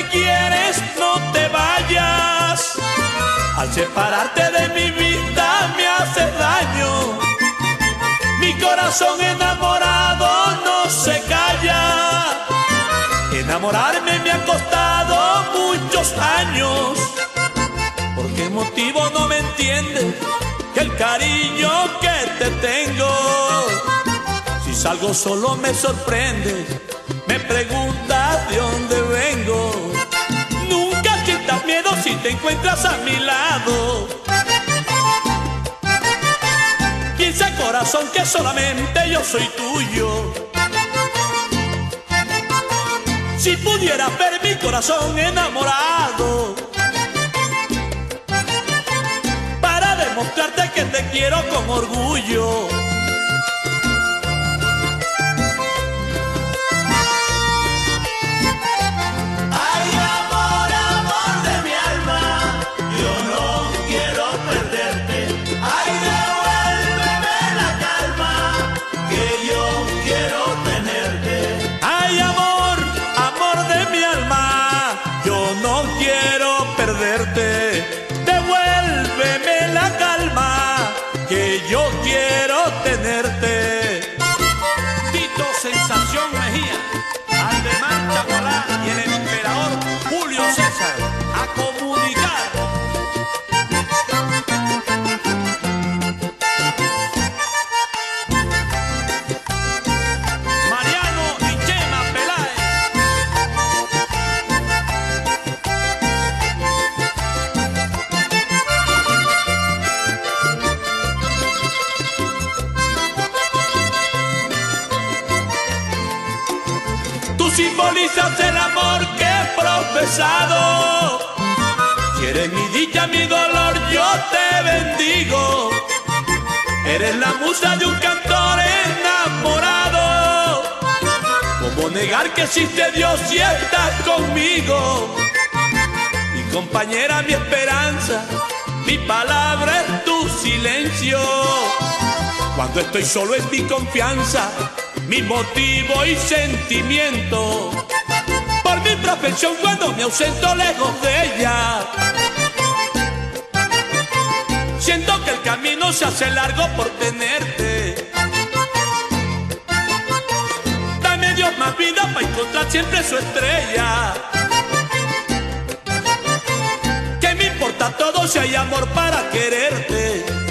me quieres, no te vayas. Al separarte de mi vida me haces daño. Mi corazón enamorado no se calla. Enamorarme me ha costado muchos años. ¿Por qué motivo no me entiendes el cariño que te tengo? Si salgo solo me sorprendes, me preguntas de dónde vengo. Nunca sientas miedo si te encuentras a mi lado. Piensa, corazón, que solamente yo soy tuyo. Si pudieras ver mi corazón enamorado, para demostrarte que te quiero con orgullo. Devuélveme la calma, que yo quiero tenerte. Tito Sensación Mejía, Aldemar Chagualá y el emperador Julio César, a comunicar. Mariano y Chema Peláez. Tú simbolizas el amor que he profesado. Si eres mi dicha, mi dolor, yo te bendigo. Eres la musa de un cantor enamorado. ¿Cómo negar que existe Dios si estás conmigo? Mi compañera, mi esperanza, mi palabra es tu silencio. Cuando estoy solo es mi confianza, mi motivo y sentimiento. Por mi profesión cuando me ausento lejos de ella, siento que el camino se hace largo por tenerte. Dame Dios más vida para encontrar siempre su estrella. Que me importa todo si hay amor para quererte.